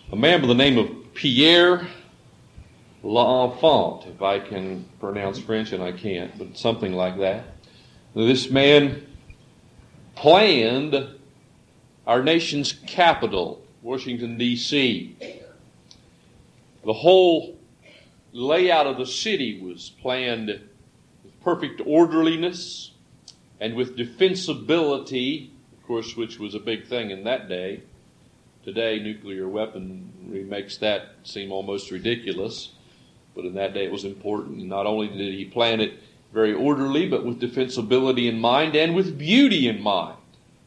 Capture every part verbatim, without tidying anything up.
A man by the name of Pierre L'Enfant, if I can pronounce French, and I can't, but something like that. This man planned our nation's capital, Washington, D C The whole layout of the city was planned with perfect orderliness and with defensibility, of course, which was a big thing in that day. Today, nuclear weaponry makes that seem almost ridiculous, but in that day it was important. And not only did he plan it very orderly, but with defensibility in mind and with beauty in mind.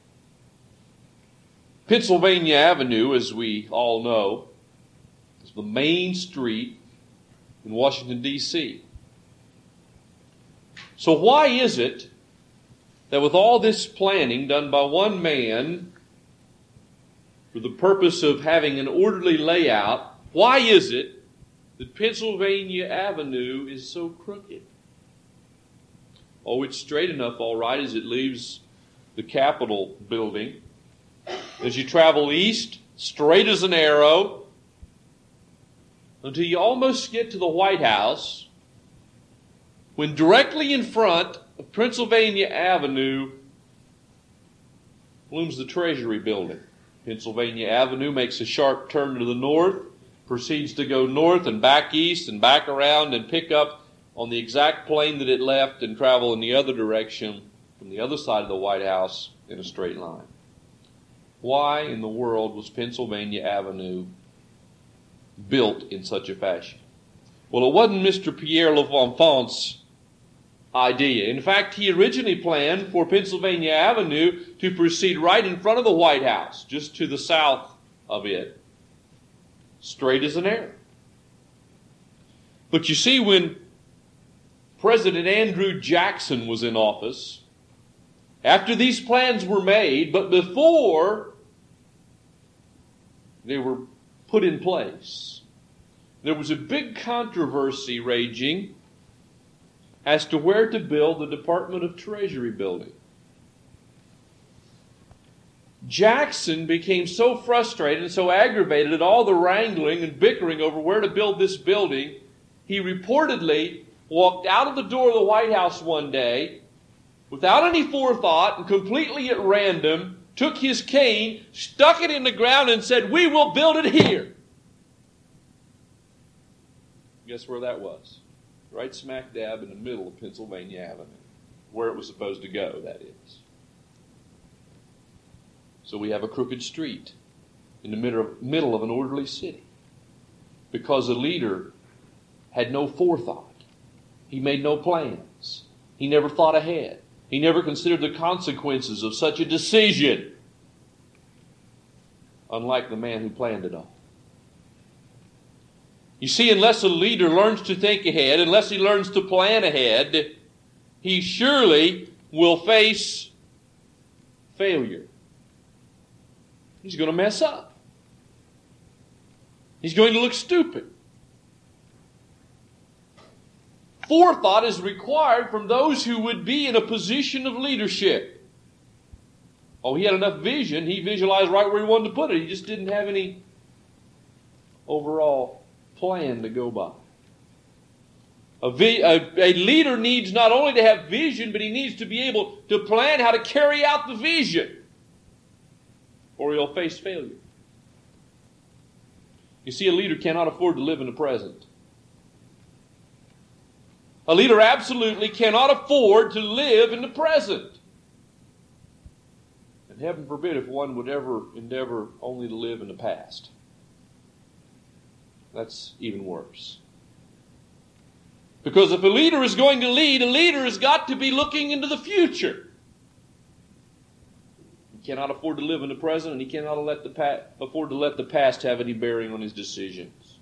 Pennsylvania Avenue, as we all know, is the main street in Washington, D C So why is it that with all this planning done by one man for the purpose of having an orderly layout, why is it that Pennsylvania Avenue is so crooked? Oh, it's straight enough, all right, as it leaves the Capitol building. As you travel east, straight as an arrow, until you almost get to the White House, when directly in front of Pennsylvania Avenue looms the Treasury building. Pennsylvania Avenue makes a sharp turn to the north, proceeds to go north and back east and back around and pick up on the exact plane that it left and travel in the other direction from the other side of the White House in a straight line. Why in the world was Pennsylvania Avenue built in such a fashion? Well, it wasn't Mister Pierre L'Enfant's idea. In fact, he originally planned for Pennsylvania Avenue to proceed right in front of the White House, just to the south of it, straight as an arrow. But you see, when President Andrew Jackson was in office, after these plans were made, but before they were put in place, there was a big controversy raging as to where to build the Department of Treasury building. Jackson became so frustrated and so aggravated at all the wrangling and bickering over where to build this building, he reportedly walked out of the door of the White House one day without any forethought and completely at random, took his cane, stuck it in the ground and said, "We will build it here." Guess where that was? Right smack dab in the middle of Pennsylvania Avenue, where it was supposed to go, that is. So we have a crooked street in the middle of an orderly city because the leader had no forethought. He made no plans. He never thought ahead. He never considered the consequences of such a decision, unlike the man who planned it all. You see, unless a leader learns to think ahead, unless he learns to plan ahead, he surely will face failure. He's going to mess up. He's going to look stupid. Forethought is required from those who would be in a position of leadership. Oh, he had enough vision. He visualized right where he wanted to put it. He just didn't have any overall plan to go by. A, vi- a, a leader needs not only to have vision, but he needs to be able to plan how to carry out the vision, or he'll face failure. You see, a leader cannot afford to live in the present. A leader absolutely cannot afford to live in the present. And heaven forbid if one would ever endeavor only to live in the past. That's even worse. Because if a leader is going to lead, a leader has got to be looking into the future. He cannot afford to live in the present, and he cannot let the pa- afford to let the past have any bearing on his decisions.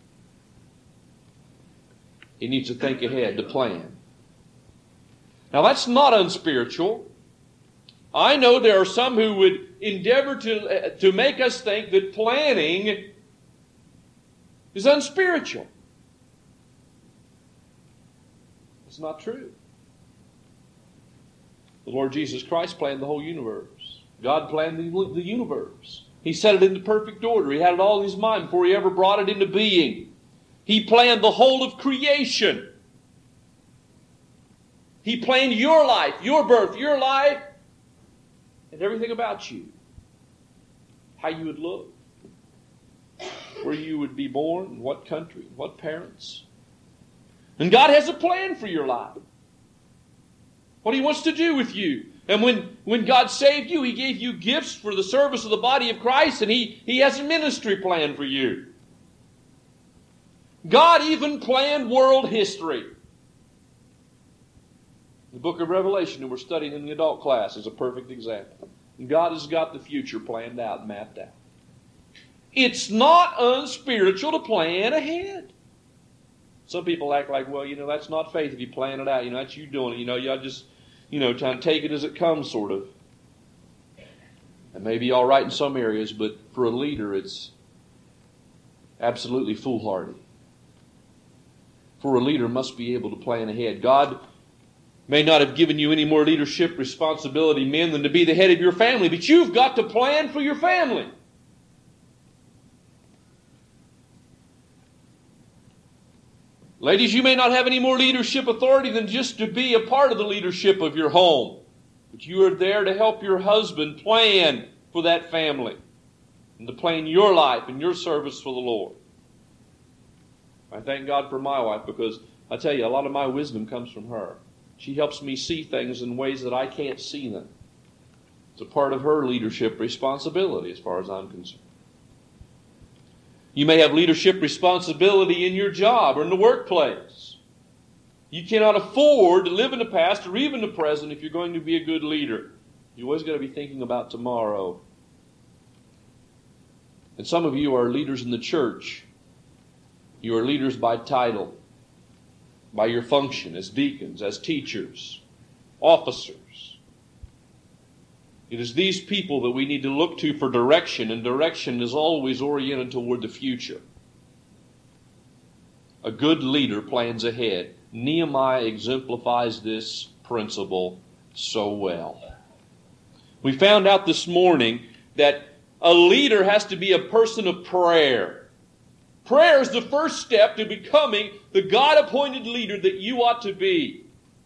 He needs to think ahead, to plan. Now that's not unspiritual. I know there are some who would endeavor to, uh, to make us think that planning is unspiritual. It's not true. The Lord Jesus Christ planned the whole universe. God planned the, the universe. He set it into perfect order. He had it all in His mind before He ever brought it into being. He planned the whole of creation. He planned your life, your birth, your life, and everything about you. How you would look, where you would be born, in what country, what parents. And God has a plan for your life. What He wants to do with you. And when, when God saved you, He gave you gifts for the service of the body of Christ, and He, He has a ministry plan for you. God even planned world history. The book of Revelation that we're studying in the adult class is a perfect example. And God has got the future planned out and mapped out. It's not unspiritual to plan ahead. Some people act like, well, you know, that's not faith if you plan it out. You know, that's you doing it. You know, you just, you know, trying to take it as it comes, sort of. It may be all right in some areas, but for a leader, it's absolutely foolhardy. For a leader must be able to plan ahead. God may not have given you any more leadership responsibility, men, than to be the head of your family, but you've got to plan for your family. Ladies, you may not have any more leadership authority than just to be a part of the leadership of your home, but you are there to help your husband plan for that family and to plan your life and your service for the Lord. I thank God for my wife, because I tell you, a lot of my wisdom comes from her. She helps me see things in ways that I can't see them. It's a part of her leadership responsibility as far as I'm concerned. You may have leadership responsibility in your job or in the workplace. You cannot afford to live in the past or even the present if you're going to be a good leader. You always got to be thinking about tomorrow. And some of you are leaders in the church. You are leaders by title, by your function as deacons, as teachers, officers. It is these people that we need to look to for direction, and direction is always oriented toward the future. A good leader plans ahead. Nehemiah exemplifies this principle so well. We found out this morning that a leader has to be a person of prayer. Prayer is the first step to becoming the God-appointed leader that you ought to be.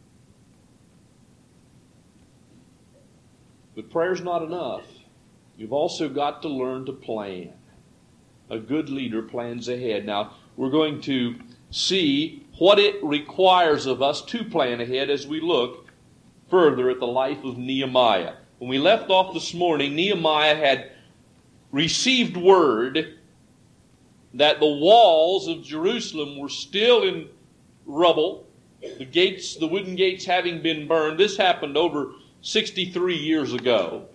But prayer's not enough. You've also got to learn to plan. A good leader plans ahead. Now, we're going to see what it requires of us to plan ahead as we look further at the life of Nehemiah. When we left off this morning, Nehemiah had received word that the walls of Jerusalem were still in rubble, the gates, the wooden gates having been burned. This happened over sixty-three years ago.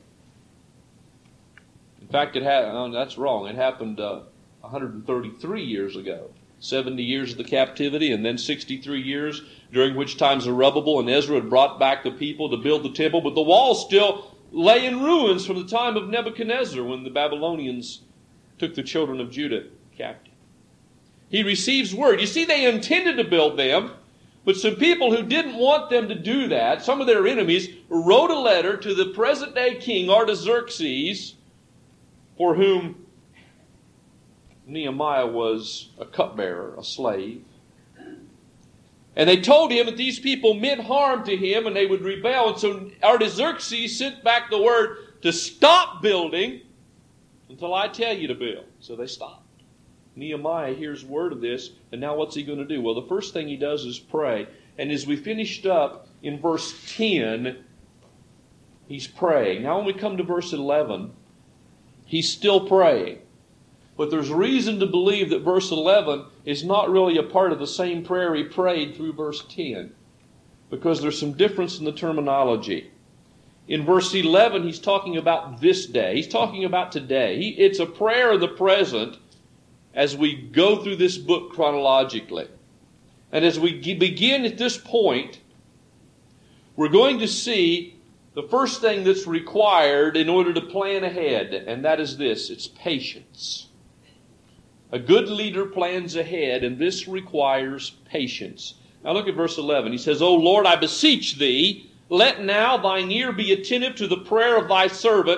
In fact, it ha- oh, that's wrong. It happened uh, one hundred thirty-three years ago. seventy years of the captivity, and then sixty-three years, during which time Zerubbabel and Ezra had brought back the people to build the temple, but the walls still lay in ruins from the time of Nebuchadnezzar, when the Babylonians took the children of Judah captive. He receives word. You see, they intended to build them, but some people who didn't want them to do that, some of their enemies, wrote a letter to the present-day king Artaxerxes, for whom Nehemiah was a cupbearer, a slave. And they told him that these people meant harm to him and they would rebel. And so Artaxerxes sent back the word to stop building until I tell you to build. So they stopped. Nehemiah hears word of this, and now what's he going to do? Well, the first thing he does is pray. And as we finished up in verse ten, he's praying. Now when we come to verse eleven, he's still praying. But there's reason to believe that verse eleven is not really a part of the same prayer he prayed through verse ten, because there's some difference in the terminology. In verse eleven, he's talking about this day. He's talking about today. He, it's a prayer of the present as we go through this book chronologically. And as we begin at this point, we're going to see the first thing that's required in order to plan ahead, and that is this: it's patience. A good leader plans ahead, and this requires patience. Now look at verse eleven. He says, O Lord, I beseech thee, let now thine ear be attentive to the prayer of thy servant,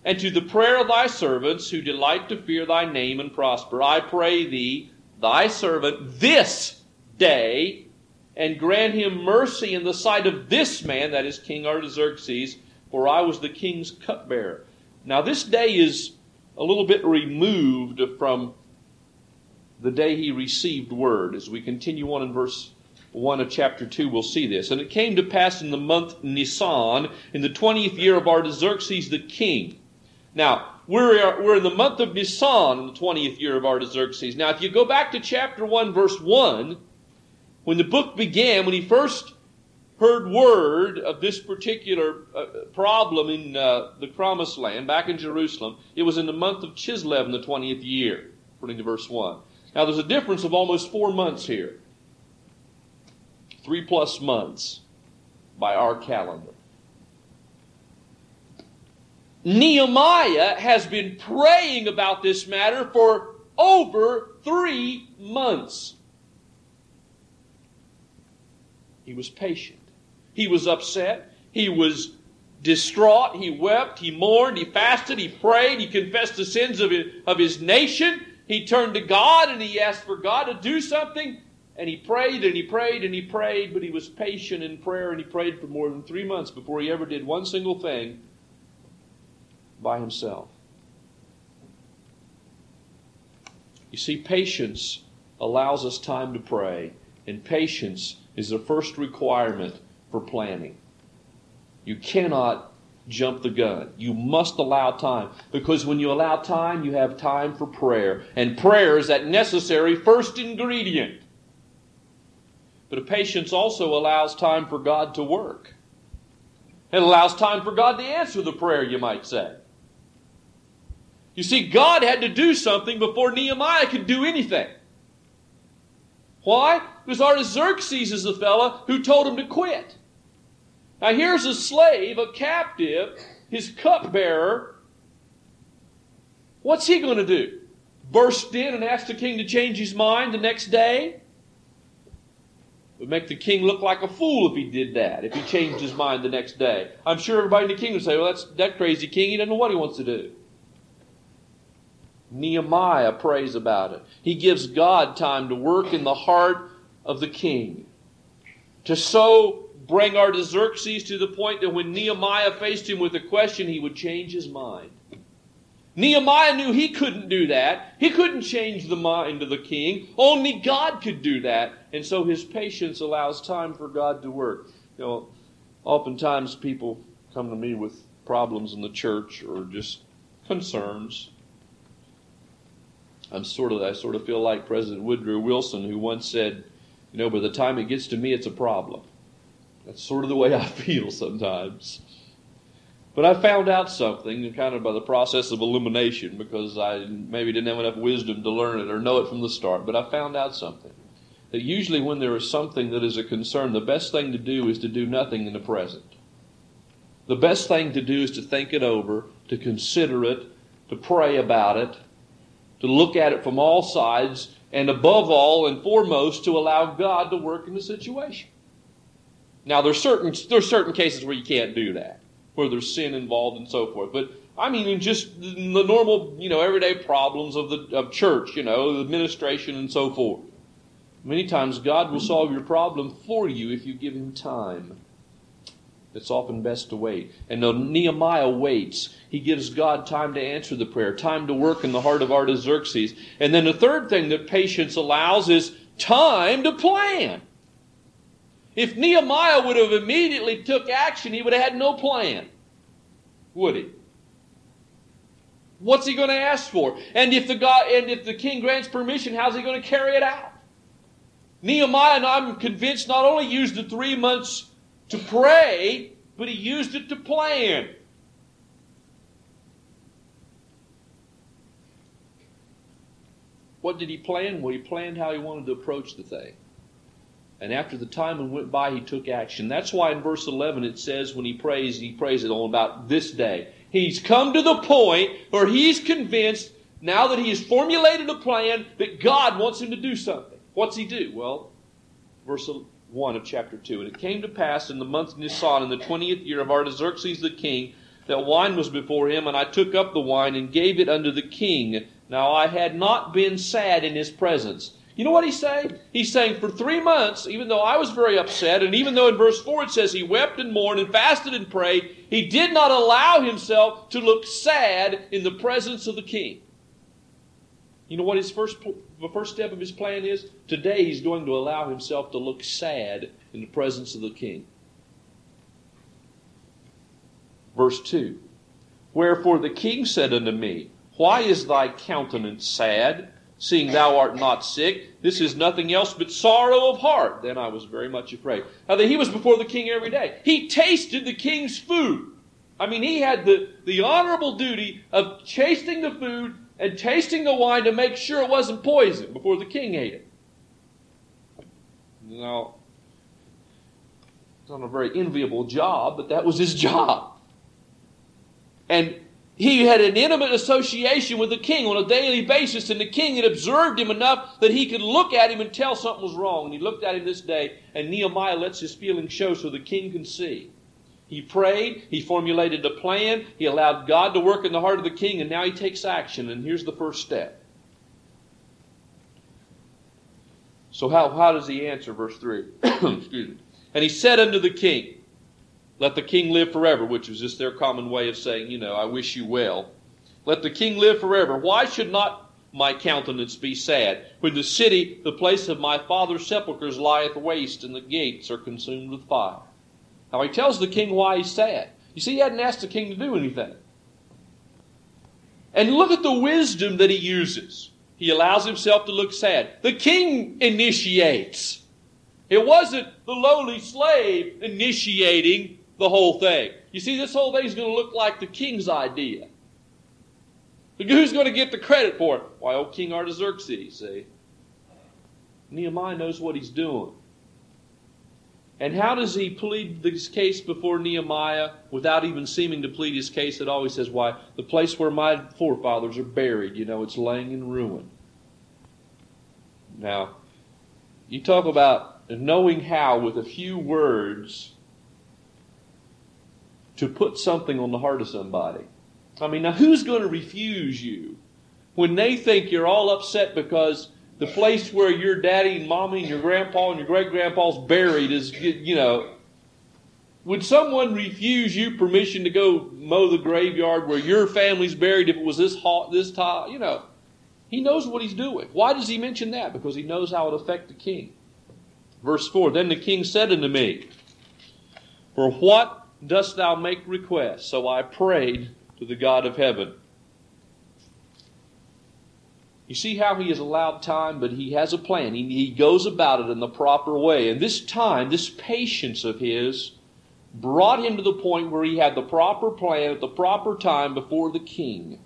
and to the prayer of thy servants who delight to fear thy name and prosper. I pray thee, thy servant, this day, and grant him mercy in the sight of this man, that is King Artaxerxes, for I was the king's cupbearer. Now this day is a little bit removed from the day he received word. As we continue on in verse one of chapter two, we'll see this. And it came to pass in the month Nisan, in the twentieth year of Artaxerxes the king. Now, we're, we're in the month of Nisan, in the twentieth year of Artaxerxes. Now, if you go back to chapter one, verse one, when the book began, when he first heard word of this particular uh, problem in uh, the Promised Land, back in Jerusalem, it was in the month of Chislev in the twentieth year, according to verse one. Now, there's a difference of almost four months here. Three plus months by our calendar. Nehemiah has been praying about this matter for over three months. He was patient. He was upset. He was distraught. He wept. He mourned. He fasted. He prayed. He confessed the sins of his, of his nation. He turned to God and he asked for God to do something. And he prayed and he prayed and he prayed, but he was patient in prayer, and he prayed for more than three months before he ever did one single thing by himself. You see, patience allows us time to pray, and patience is the first requirement for planning. You cannot jump the gun. You must allow time, because when you allow time, you have time for prayer, and prayer is that necessary first ingredient. But patience also allows time for God to work. It allows time for God to answer the prayer, you might say. You see, God had to do something before Nehemiah could do anything. Why? Because Artaxerxes is the fellow who told him to quit. Now here's a slave, a captive, his cupbearer. What's he going to do? Burst in and ask the king to change his mind the next day? It would make the king look like a fool if he did that, if he changed his mind the next day. I'm sure everybody in the kingdom would say, well, that's that crazy king, he doesn't know what he wants to do. Nehemiah prays about it. He gives God time to work in the heart of the king, to so bring Artaxerxes to the point that when Nehemiah faced him with a question, he would change his mind. Nehemiah knew he couldn't do that. He couldn't change the mind of the king. Only God could do that. And so his patience allows time for God to work. You know, oftentimes people come to me with problems in the church or just concerns. I'm sort of, I sort of feel like President Woodrow Wilson, who once said, you know, by the time it gets to me, it's a problem. That's sort of the way I feel sometimes. But I found out something, kind of by the process of elimination, because I maybe didn't have enough wisdom to learn it or know it from the start. But I found out something. That usually when there is something that is a concern, the best thing to do is to do nothing in the present. The best thing to do is to think it over, to consider it, to pray about it, to look at it from all sides, and above all and foremost, to allow God to work in the situation. Now, there's certain, there's certain cases where you can't do that, where there's sin involved and so forth. But I mean, in just the normal, you know, everyday problems of the of church, you know, the administration and so forth. Many times God will solve your problem for you if you give Him time. It's often best to wait. And though Nehemiah waits, he gives God time to answer the prayer, time to work in the heart of Artaxerxes. And then the third thing that patience allows is time to plan. If Nehemiah would have immediately took action, he would have had no plan, would he? What's he going to ask for? And if the God, and if the king grants permission, how's he going to carry it out? Nehemiah, and I'm convinced, not only used the three months to pray, but he used it to plan. What did he plan? Well, he planned how he wanted to approach the thing. And after the time went by, he took action. That's why in verse eleven it says when he prays, he prays it all about this day. He's come to the point where he's convinced, now that he has formulated a plan, that God wants him to do something. What's he do? Well, verse one of chapter two. And it came to pass in the month Nisan, in the twentieth year of Artaxerxes the king, that wine was before him, and I took up the wine and gave it unto the king. Now I had not been sad in his presence. You know what he's saying? He's saying for three months, even though I was very upset, and even though in verse four it says he wept and mourned and fasted and prayed, he did not allow himself to look sad in the presence of the king. You know what his first, the first step of his plan is? Today he's going to allow himself to look sad in the presence of the king. Verse two. Wherefore the king said unto me, Why is thy countenance sad, seeing thou art not sick? This is nothing else but sorrow of heart. Then I was very much afraid. Now he was before the king every day. He tasted the king's food. I mean, he had the, the honorable duty of tasting the food and tasting the wine to make sure it wasn't poison before the king ate it. Now, it's not a very enviable job, but that was his job. And he had an intimate association with the king on a daily basis, and the king had observed him enough that he could look at him and tell something was wrong. And he looked at him this day, and Nehemiah lets his feelings show so the king can see. He prayed, he formulated a plan, he allowed God to work in the heart of the king, and now he takes action, and here's the first step. So how, how does he answer? Verse three. Excuse me. And he said unto the king, Let the king live forever, which was just their common way of saying, you know, I wish you well. Let the king live forever. Why should not my countenance be sad, when the city, the place of my father's sepulchres, lieth waste, and the gates are consumed with fire? Now he tells the king why he's sad. You see, he hadn't asked the king to do anything. And look at the wisdom that he uses. He allows himself to look sad. The king initiates. It wasn't the lowly slave initiating the whole thing. You see, this whole thing is going to look like the king's idea. But who's going to get the credit for it? Why, old King Artaxerxes, see? Nehemiah knows what he's doing. And how does he plead this case before Nehemiah without even seeming to plead his case at all? He says, why, the place where my forefathers are buried, you know, it's laying in ruin. Now, you talk about knowing how with a few words to put something on the heart of somebody. I mean, now who's going to refuse you when they think you're all upset because the place where your daddy and mommy and your grandpa and your great-grandpa's buried is, you know, would someone refuse you permission to go mow the graveyard where your family's buried if it was this hot, this tall? You know, he knows what he's doing. Why does he mention that? Because he knows how it affects the king. Verse four, Then the king said unto me, For what dost thou make request? So I prayed to the God of heaven. You see how he has allowed time, but he has a plan. He, he goes about it in the proper way. And this time, this patience of his brought him to the point where he had the proper plan at the proper time before the king.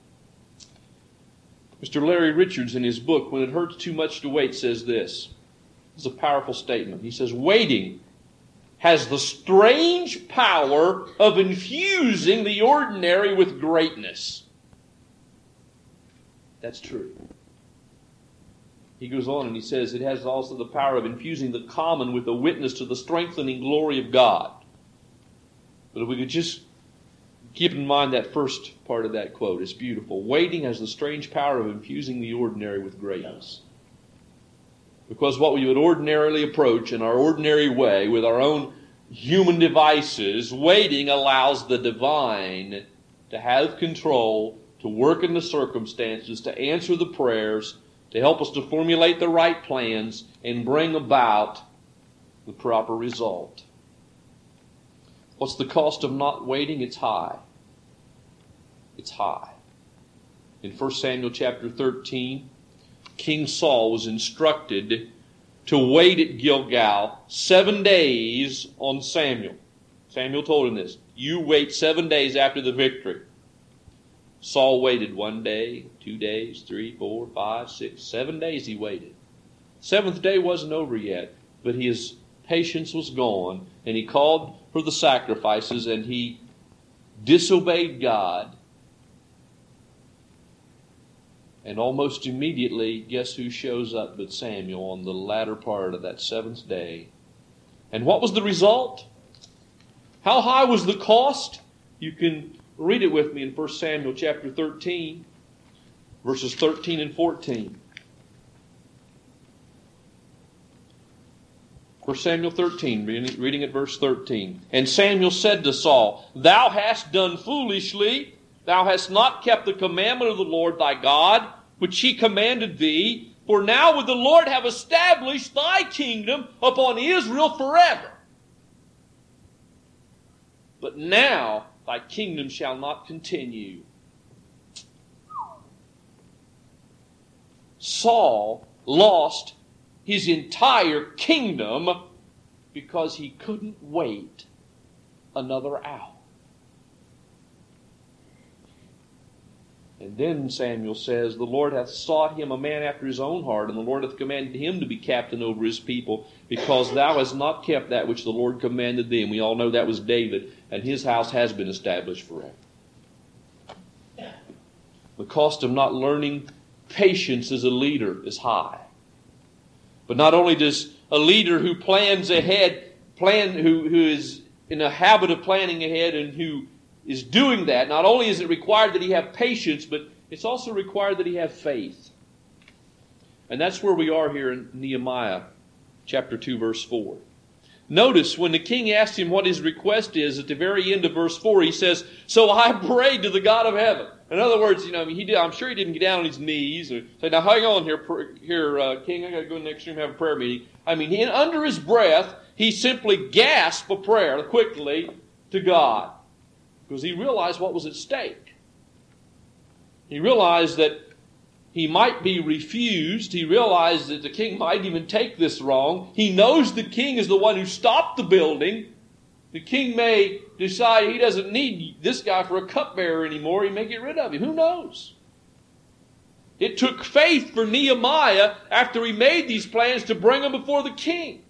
Mister Larry Richards, in his book, When It Hurts Too Much to Wait, says this. This is a powerful statement. He says, Waiting has the strange power of infusing the ordinary with greatness. That's true. He goes on and he says it has also the power of infusing the common with a witness to the strengthening glory of God. But if we could just keep in mind that first part of that quote, it's beautiful. Waiting has the strange power of infusing the ordinary with greatness. Because what we would ordinarily approach in our ordinary way with our own human devices, waiting allows the divine to have control, to work in the circumstances, to answer the prayers, to help us to formulate the right plans and bring about the proper result. What's the cost of not waiting? It's high. It's high. In First Samuel chapter thirteen, King Saul was instructed to wait at Gilgal seven days on Samuel. Samuel told him this. You wait seven days after the victory. Saul waited one day, two days, three, four, five, six, seven days he waited. Seventh day wasn't over yet, but his patience was gone, and he called for the sacrifices, and he disobeyed God. And almost immediately, guess who shows up but Samuel on the latter part of that seventh day. And what was the result? How high was the cost? You can Read it with me in First Samuel chapter thirteen, verses thirteen and fourteen. First Samuel thirteen, reading at verse thirteen. And Samuel said to Saul, Thou hast done foolishly. Thou hast not kept the commandment of the Lord thy God, which he commanded thee. For now would the Lord have established thy kingdom upon Israel forever. But now thy kingdom shall not continue. Saul lost his entire kingdom because he couldn't wait another hour. And then Samuel says, The Lord hath sought him a man after his own heart, and the Lord hath commanded him to be captain over his people, because thou hast not kept that which the Lord commanded thee. And we all know that was David, and his house has been established forever. The cost of not learning patience as a leader is high. But not only does a leader who plans ahead, plan who, who is in a habit of planning ahead and who is doing that, not only is it required that he have patience, but it's also required that he have faith. And that's where we are here in Nehemiah chapter two, verse four. Notice when the king asked him what his request is, at the very end of verse four, he says, So I prayed to the God of heaven. In other words, you know, he did, I'm sure he didn't get down on his knees or say, Now hang on here, here uh, King, I got to go next room and have a prayer meeting. I mean, he, under his breath, he simply gasped a prayer quickly to God, because he realized what was at stake. He realized that he might be refused. He realized that the king might even take this wrong. He knows the king is the one who stopped the building. The king may decide he doesn't need this guy for a cupbearer anymore. He may get rid of him. Who knows? It took faith for Nehemiah, after he made these plans, to bring them before the king.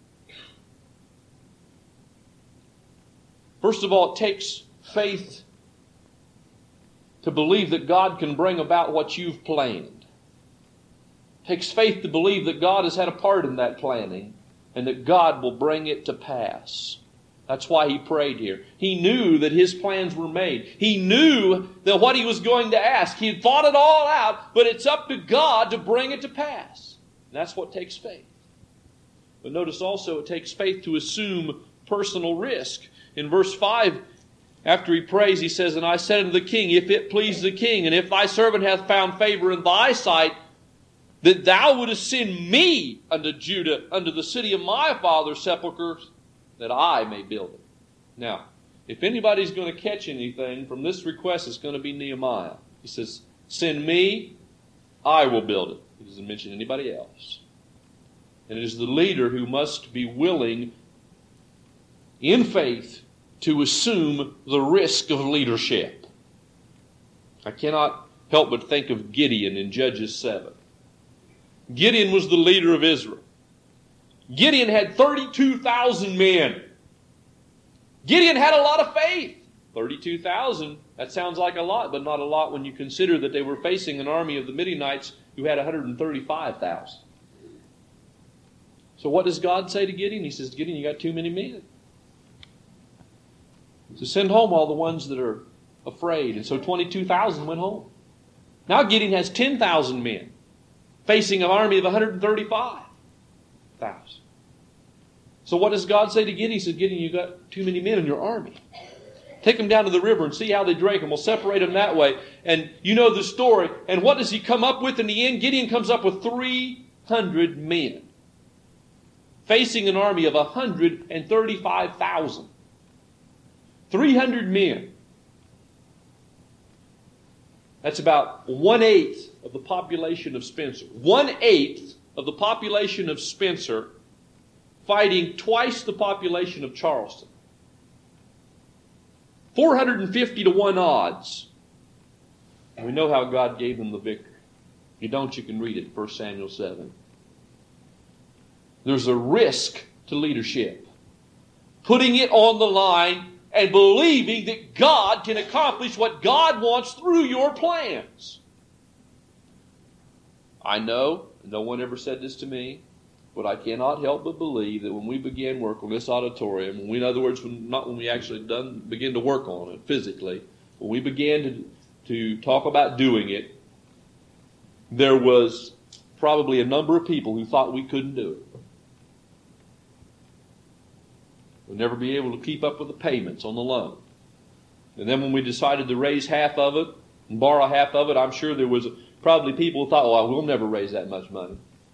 First of all, it takes faith to believe that God can bring about what you've planned. It takes faith to believe that God has had a part in that planning and that God will bring it to pass. That's why he prayed here. He knew that his plans were made. He knew that what he was going to ask. He had thought it all out, but it's up to God to bring it to pass. And that's what takes faith. But notice also it takes faith to assume personal risk. In verse five, after he prays, he says, And I said unto the king, If it please the king, and if thy servant hath found favor in thy sight, that thou wouldest send me unto Judah, unto the city of my father's sepulchres, that I may build it. Now, if anybody's going to catch anything from this request, it's going to be Nehemiah. He says, Send me, I will build it. He doesn't mention anybody else. And it is the leader who must be willing, in faith, to assume the risk of leadership. I cannot help but think of Gideon in Judges seven. Gideon was the leader of Israel. Gideon had thirty-two thousand men. Gideon had a lot of faith. thirty-two thousand, that sounds like a lot, but not a lot when you consider that they were facing an army of the Midianites who had one hundred thirty-five thousand. So what does God say to Gideon? He says, Gideon, you got too many men. So send home all the ones that are afraid. And so twenty-two thousand went home. Now Gideon has ten thousand men facing an army of one hundred thirty-five thousand. So what does God say to Gideon? He says, Gideon, you got too many men in your army. Take them down to the river and see how they drink, and we'll separate them that way. And you know the story. And what does he come up with in the end? Gideon comes up with three hundred men facing an army of one hundred thirty-five thousand. three hundred men. That's about one-eighth of the population of Spencer. One-eighth of the population of Spencer fighting twice the population of Charleston. four hundred fifty to one odds. And we know how God gave them the victory. If you don't, you can read it, First Samuel seven. There's a risk to leadership. Putting it on the line and believing that God can accomplish what God wants through your plans. I know, no one ever said this to me, but I cannot help but believe that when we began work on this auditorium, when we, in other words, when, not when we actually done begin to work on it physically, when we began to, to talk about doing it, there was probably a number of people who thought we couldn't do it. We'd never be able to keep up with the payments on the loan. And then when we decided to raise half of it and borrow half of it, I'm sure there was probably people who thought, well, we'll never raise that much money.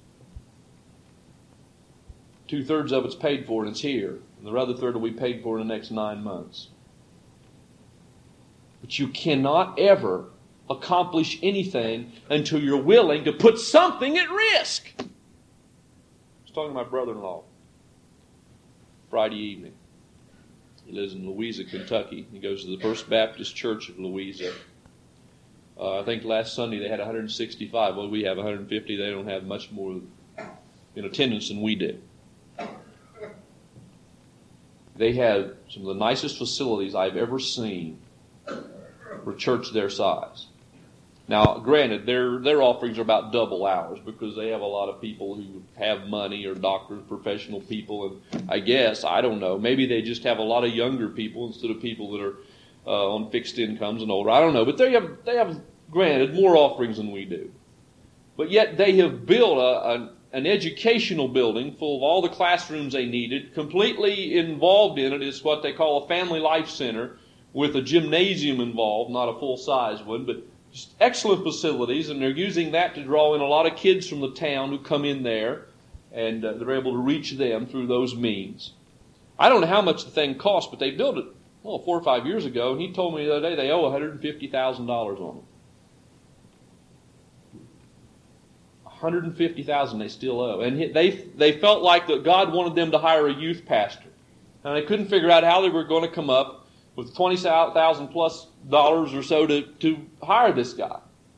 Two-thirds of it's paid for and it's here. And the other third will be paid for in the next nine months. But you cannot ever accomplish anything until you're willing to put something at risk. I was talking to my brother-in-law Friday evening. He lives in Louisa, Kentucky. He goes to the First Baptist Church of Louisa. Uh, I think last Sunday they had one hundred sixty-five. Well, we have one hundred fifty. They don't have much more in attendance than we do. They have some of the nicest facilities I've ever seen for a church their size. Now, granted, their their offerings are about double ours because they have a lot of people who have money or doctors, professional people, and I guess, I don't know, maybe they just have a lot of younger people instead of people that are uh, on fixed incomes and older. I don't know, but they have, they have, granted, more offerings than we do. But yet they have built a, a, an educational building full of all the classrooms they needed. Completely involved in it is what they call a family life center with a gymnasium involved, not a full-size one, but just excellent facilities, and they're using that to draw in a lot of kids from the town who come in there, and uh, they're able to reach them through those means. I don't know how much the thing cost, but they built it, well, four or five years ago, and he told me the other day they owe one hundred fifty thousand dollars on it. one hundred fifty thousand dollars they still owe. And they, they felt like that God wanted them to hire a youth pastor. And they couldn't figure out how they were going to come up with twenty thousand plus dollars or so to, to hire this guy.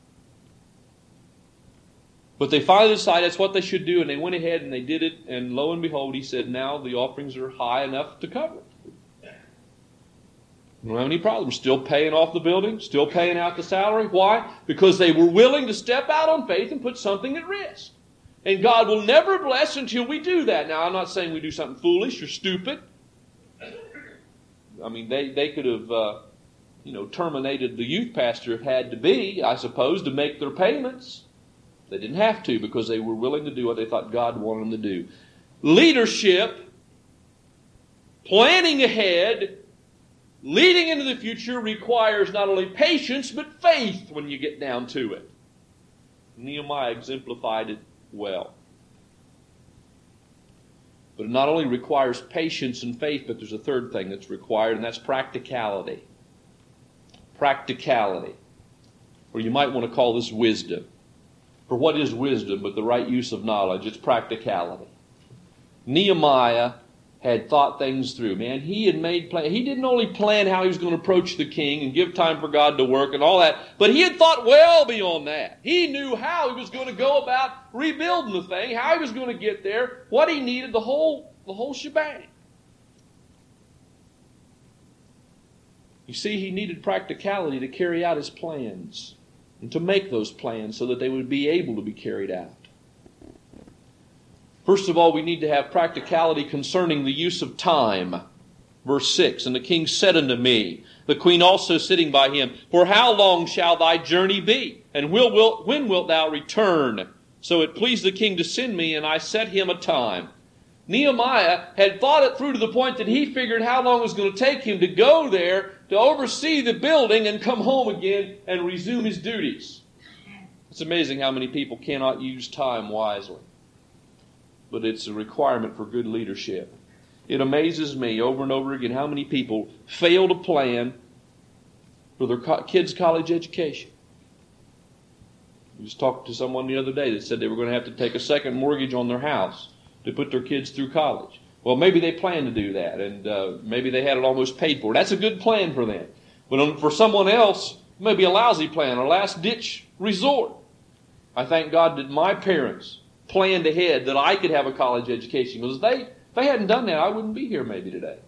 But they finally decided that's what they should do, and they went ahead and they did it, and lo and behold, he said, now the offerings are high enough to cover it. We don't have any problems. Still paying off the building, still paying out the salary. Why? Because they were willing to step out on faith and put something at risk. And God will never bless until we do that. Now, I'm not saying we do something foolish or stupid. I mean, they, they could have, uh, you know, terminated the youth pastor if had to be, I suppose, to make their payments. They didn't have to because they were willing to do what they thought God wanted them to do. Leadership, planning ahead, leading into the future requires not only patience but faith when you get down to it. Nehemiah exemplified it well. But it not only requires patience and faith, but there's a third thing that's required, and that's practicality. Practicality. Or you might want to call this wisdom. For what is wisdom but the right use of knowledge? It's practicality. Nehemiah had thought things through. Man, he had made plans. He didn't only plan how he was going to approach the king and give time for God to work and all that, but he had thought well beyond that. He knew how he was going to go about rebuilding the thing, how he was going to get there, what he needed, the whole, the whole shebang. You see, he needed practicality to carry out his plans and to make those plans so that they would be able to be carried out. First of all, we need to have practicality concerning the use of time. Verse six, and the king said unto me, the queen also sitting by him, for how long shall thy journey be? And will, will, when wilt thou return? So it pleased the king to send me, and I set him a time. Nehemiah had thought it through to the point that he figured how long it was going to take him to go there to oversee the building and come home again and resume his duties. It's amazing how many people cannot use time wisely. But it's a requirement for good leadership. It amazes me over and over again how many people fail to plan for their co- kids' college education. I just talked to someone the other day that said they were going to have to take a second mortgage on their house to put their kids through college. Well, maybe they planned to do that, and uh, maybe they had it almost paid for. That's a good plan for them. But um, for someone else, it may be a lousy plan, a last-ditch resort. I thank God that my parents planned ahead that I could have a college education. Because if they, if they hadn't done that, I wouldn't be here maybe today.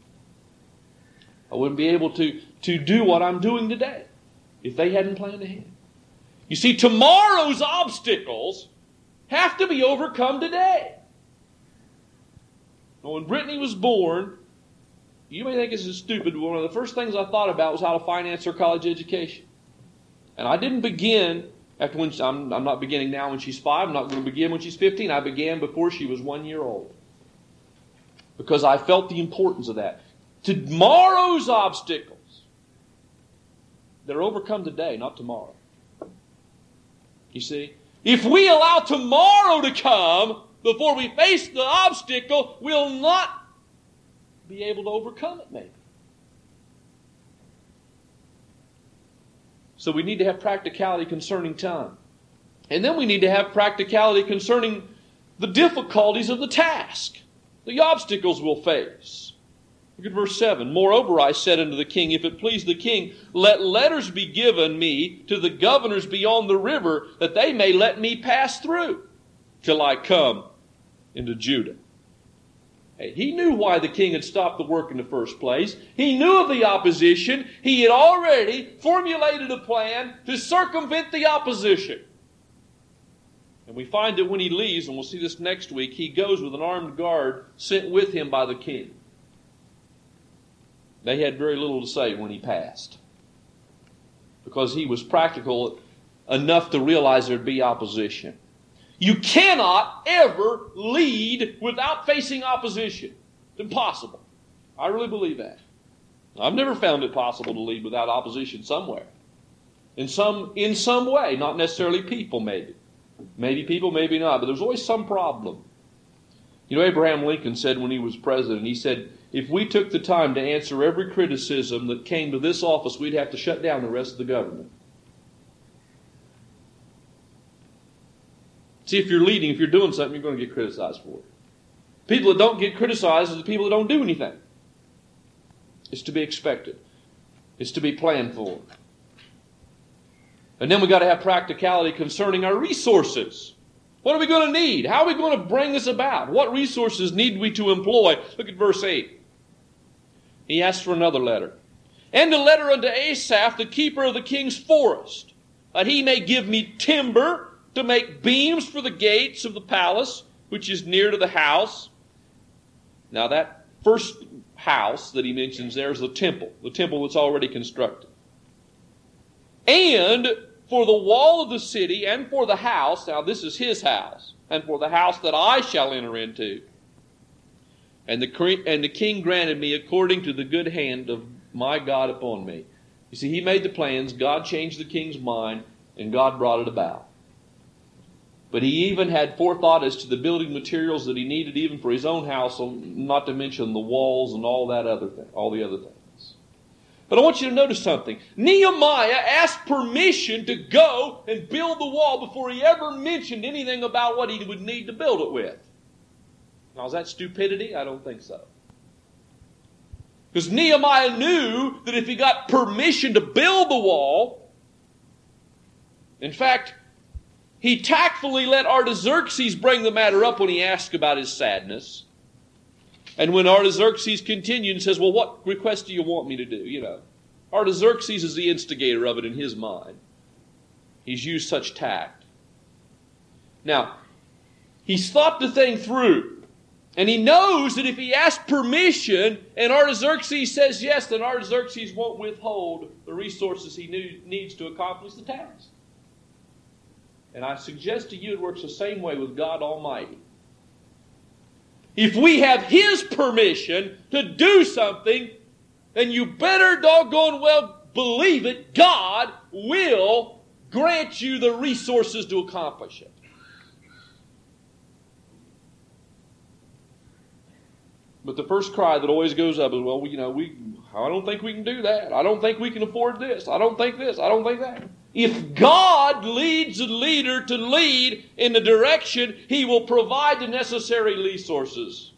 I wouldn't be able to, to do what I'm doing today if they hadn't planned ahead. You see, tomorrow's obstacles have to be overcome today. When Brittany was born, you may think this is stupid, but one of the first things I thought about was how to finance her college education. And I didn't begin after when I'm, I'm not beginning now when she's five. I'm not going to begin when she's fifteen. I began before she was one year old. Because I felt the importance of that. Tomorrow's obstacles, they're overcome today, not tomorrow. You see? If we allow tomorrow to come before we face the obstacle, we'll not be able to overcome it, maybe. So we need to have practicality concerning time. And then we need to have practicality concerning the difficulties of the task, the obstacles we'll face. Look at verse seven. Moreover, I said unto the king, if it please the king, let letters be given me to the governors beyond the river, that they may let me pass through till I come into Judah. Hey, he knew why the king had stopped the work in the first place. He knew of the opposition. He had already formulated a plan to circumvent the opposition. And we find that when he leaves, and we'll see this next week, he goes with an armed guard sent with him by the king. They had very little to say when he passed, because he was practical enough to realize there'd be opposition. You cannot ever lead without facing opposition. It's impossible. I really believe that. I've never found it possible to lead without opposition somewhere. In some, in some way, not necessarily people maybe. Maybe people, maybe not, but there's always some problem. You know, Abraham Lincoln said when he was president, he said, if we took the time to answer every criticism that came to this office, we'd have to shut down the rest of the government. See, if you're leading, if you're doing something, you're going to get criticized for it. People that don't get criticized are the people that don't do anything. It's to be expected. It's to be planned for. And then we've got to have practicality concerning our resources. What are we going to need? How are we going to bring this about? What resources need we to employ? Look at verse eight. He asks for another letter. And a letter unto Asaph, the keeper of the king's forest, that he may give me timber to make beams for the gates of the palace, which is near to the house. Now that first house that he mentions there is the temple, the temple that's already constructed. And for the wall of the city and for the house, now this is his house, and for the house that I shall enter into. And the, and the king granted me according to the good hand of my God upon me. You see, he made the plans, God changed the king's mind, and God brought it about. But he even had forethought as to the building materials that he needed even for his own house, not to mention the walls and all that other thing, all the other things. But I want you to notice something. Nehemiah asked permission to go and build the wall before he ever mentioned anything about what he would need to build it with. Now, is that stupidity? I don't think so. Because Nehemiah knew that if he got permission to build the wall, in fact, he tactfully let Artaxerxes bring the matter up when he asked about his sadness. And when Artaxerxes continued and says, well, what request do you want me to do? You know, Artaxerxes is the instigator of it in his mind. He's used such tact. Now, he's thought the thing through. And he knows that if he asks permission and Artaxerxes says yes, then Artaxerxes won't withhold the resources he knew, needs to accomplish the task. And I suggest to you it works the same way with God Almighty. If we have His permission to do something, then you better doggone well believe it, God will grant you the resources to accomplish it. But the first cry that always goes up is, well, you know, we, I don't think we can do that. I don't think we can afford this. I don't think this. I don't think that. If God leads a leader to lead in the direction, He will provide the necessary resources.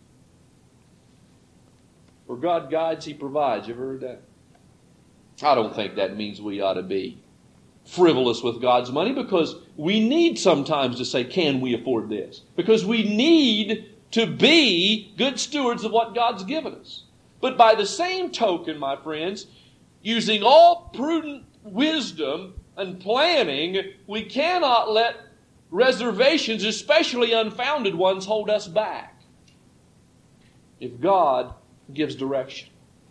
Where God guides, He provides. You ever heard that? I don't think that means we ought to be frivolous with God's money, because we need sometimes to say, can we afford this? Because we need to be good stewards of what God's given us. But by the same token, my friends, using all prudent wisdom and planning, we cannot let reservations, especially unfounded ones, hold us back if God gives direction.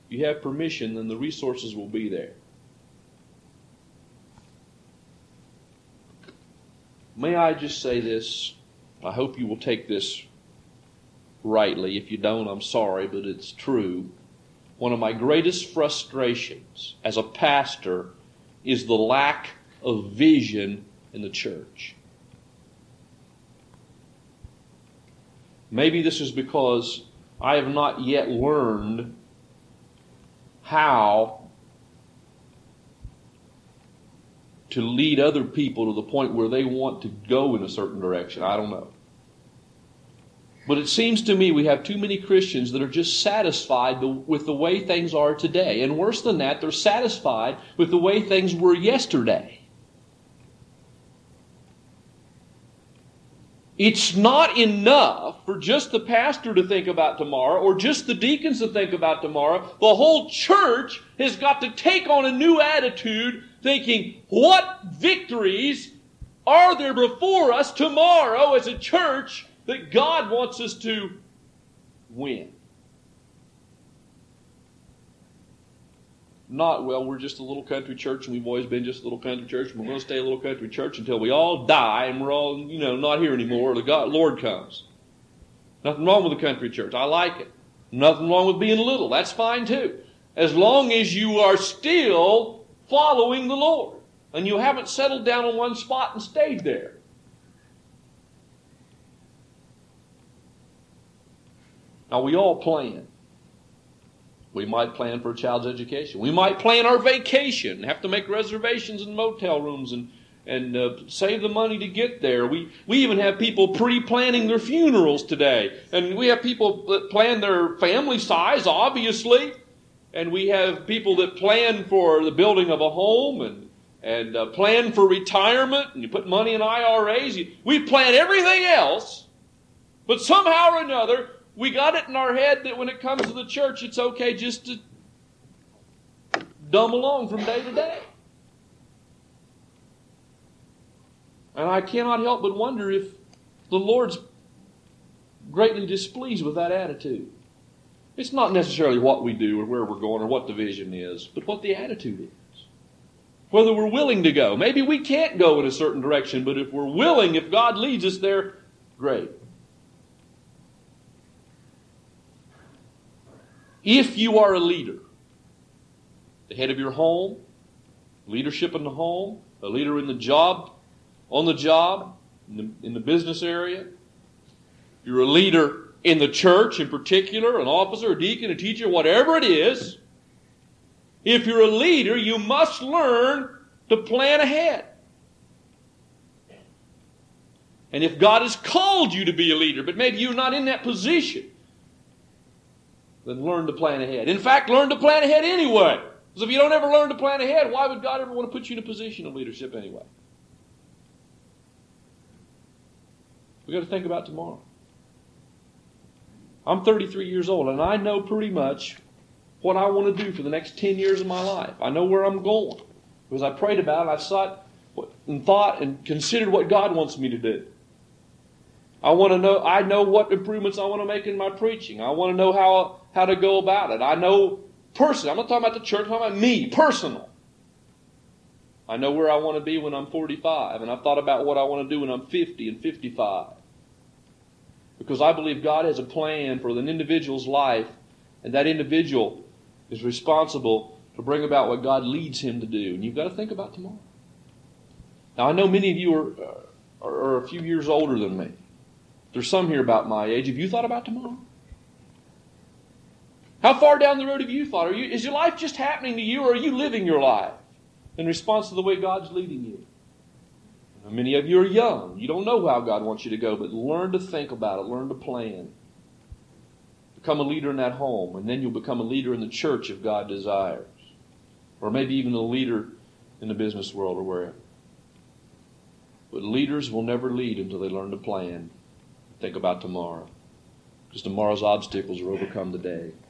you have permission, then the resources will be there. May I just say this? I hope you will take this rightly. If you don't, I'm sorry, but it's true. One of my greatest frustrations as a pastor is the lack of vision in the church. Maybe this is because I have not yet learned how to lead other people to the point where they want to go in a certain direction. I don't know. But it seems to me we have too many Christians that are just satisfied with the way things are today. And worse than that, they're satisfied with the way things were yesterday. It's not enough for just the pastor to think about tomorrow or just the deacons to think about tomorrow. The whole church has got to take on a new attitude, thinking, what victories are there before us tomorrow as a church that God wants us to win? Not, well, we're just a little country church and we've always been just a little country church and we're going to stay a little country church until we all die and we're all, you know, not here anymore or the God, Lord comes. Nothing wrong with the country church. I like it. Nothing wrong with being little. That's fine too. As long as you are still following the Lord and you haven't settled down on one spot and stayed there. Now, we all plan. We might plan for a child's education. We might plan our vacation, have to make reservations in motel rooms and, and uh, save the money to get there. We, we even have people pre-planning their funerals today. And we have people that plan their family size, obviously. And we have people that plan for the building of a home and, and uh, plan for retirement. And you put money in I R As. You, we plan everything else. But somehow or another, we got it in our head that when it comes to the church, it's okay just to dumb along from day to day. And I cannot help but wonder if the Lord's greatly displeased with that attitude. It's not necessarily what we do or where we're going or what the vision is, but what the attitude is. Whether we're willing to go. Maybe we can't go in a certain direction, but if we're willing, if God leads us there, great. If you are a leader, the head of your home, leadership in the home, a leader in the job, on the job, in the, in the business area, you're a leader in the church in particular, an officer, a deacon, a teacher, whatever it is, if you're a leader, you must learn to plan ahead. And if God has called you to be a leader, but maybe you're not in that position, then learn to plan ahead. In fact, learn to plan ahead anyway. Because if you don't ever learn to plan ahead, why would God ever want to put you in a position of leadership anyway? We've got to think about tomorrow. I'm thirty-three years old, and I know pretty much what I want to do for the next ten years of my life. I know where I'm going. Because I prayed about it, I sought and thought and considered what God wants me to do. I want to know, I know what improvements I want to make in my preaching. I want to know how, how to go about it. I know personally, I'm not talking about the church, I'm talking about me, personal. I know where I want to be when I'm forty-five, and I've thought about what I want to do when I'm fifty and fifty-five. Because I believe God has a plan for an individual's life, and that individual is responsible to bring about what God leads him to do. And you've got to think about tomorrow. Now, I know many of you are, are, are a few years older than me. There's some here about my age. Have you thought about tomorrow? How far down the road have you thought? Are you, is your life just happening to you, or are you living your life in response to the way God's leading you? Now, many of you are young. You don't know how God wants you to go, but learn to think about it. Learn to plan. Become a leader in that home, and then you'll become a leader in the church if God desires. Or maybe even a leader in the business world or wherever. But leaders will never lead until they learn to plan. Think about tomorrow. Because tomorrow's obstacles are overcome today.